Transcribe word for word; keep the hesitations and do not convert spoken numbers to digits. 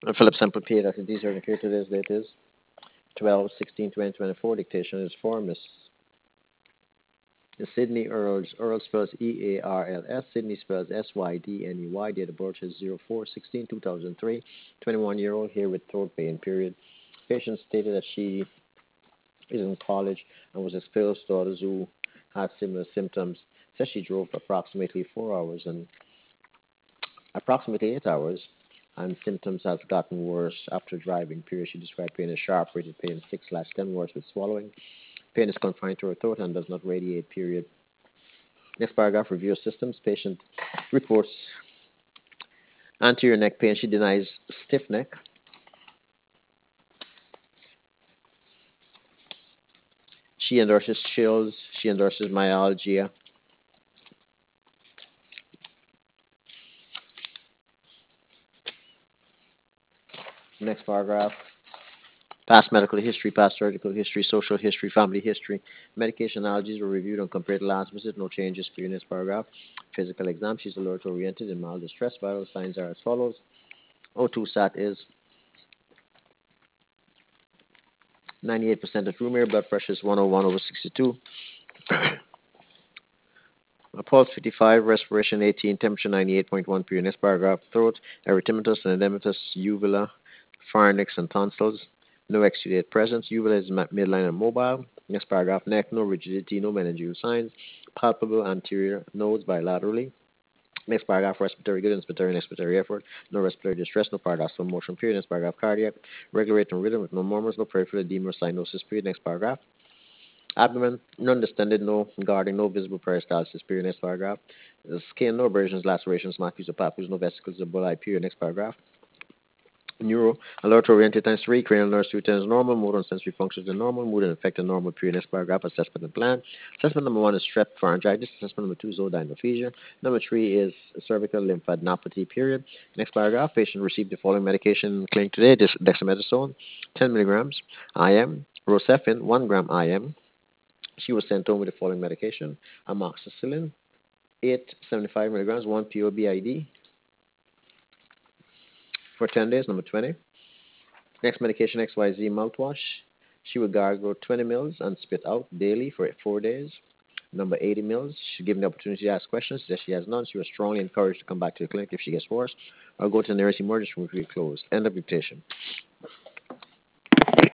Philip Semple P. Doctor D. Here today's date is twelve sixteen twenty twenty-four. Dictation is for Miss Sydney Earls. Earls spells E A R L S. Sydney spells S Y D N E Y. Date of birth is zero four sixteen two thousand three. twenty-one year old here with throat pain, period. Patient stated that she is in college and was exposed to others who had similar symptoms. Says she drove for approximately four hours and approximately eight hours, and symptoms has gotten worse after driving. Period. She described pain as sharp, rated pain six slash ten, worse with swallowing. Pain is confined to her throat and does not radiate. Period. Next paragraph, review of systems. Patient reports anterior neck pain. She denies stiff neck. She endorses chills. She endorses myalgia. Next paragraph, past medical history, past surgical history, social history, family history. Medication allergies were reviewed and compared to last visit. No changes. Period. Next paragraph, physical exam. She's alert oriented and mild distress. Vital signs are as follows. O two sat is ninety-eight percent at room air. Blood pressure is one oh one over sixty-two. Pulse fifty-five, respiration eighteen, temperature ninety-eight point one. Period. Next paragraph, throat, erythematous and edematous, uvula, pharynx, and tonsils. No exudate presence. Uvula is midline and mobile. Next paragraph, neck, no rigidity, no meningeal signs. Palpable anterior nodes bilaterally. Next paragraph, respiratory good, inspiratory and expiratory effort. No respiratory distress, no paradoxical motion. Period. Next paragraph, cardiac, regulating rhythm with no murmurs, no peripheral edema or cyanosis. Period. Next paragraph. Abdomen, none distended, no guarding, no visible peristalsis. Period. Next paragraph. The skin, no abrasions, lacerations, markings, or papules, no vesicles or bulli. Period. Next paragraph. Neuro, alert oriented times three, cranial nerves two times normal, motor and sensory functions are normal, mood and affected normal. Period. Next paragraph. Assessment and plan. Assessment number one is strep pharyngitis. Assessment number two is zoodynophobia. Number three is cervical lymphadenopathy. Period. Next paragraph. Patient received the following medication clinic today: dexamethasone, ten milligrams I M, Rosefin, one gram I M. She was sent home with the following medication: amoxicillin, eight seventy-five milligrams, one P O B I D for ten days. Number twenty. Next medication, X Y Z mouthwash. She would gargle twenty mils and spit out daily for four days. Number eighty mils. She's given the opportunity to ask questions. If she has none, she was strongly encouraged to come back to the clinic if she gets worse, or go to the nearest emergency room if we closed. End of dictation.